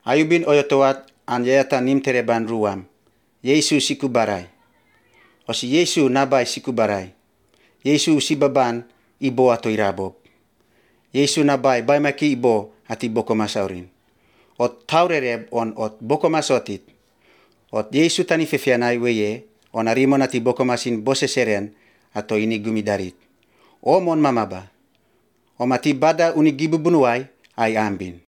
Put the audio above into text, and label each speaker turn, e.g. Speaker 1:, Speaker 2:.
Speaker 1: Ayubin oyotowat anyayata nimtereban ruam. Yesu sikubaray. O si Yesu nabay sikubaray. Yesu sibaban ibo ato irabob. Yesu nabay bay maki ibo at ibo komasaurin. Ot taurereb on ot bokomasotit. Ot Yesu tani fefianay weye on arimon at ibo komasin boseseren ato inigumidarit. O mon mamaba. O matibada unigibubunuay ay ambin.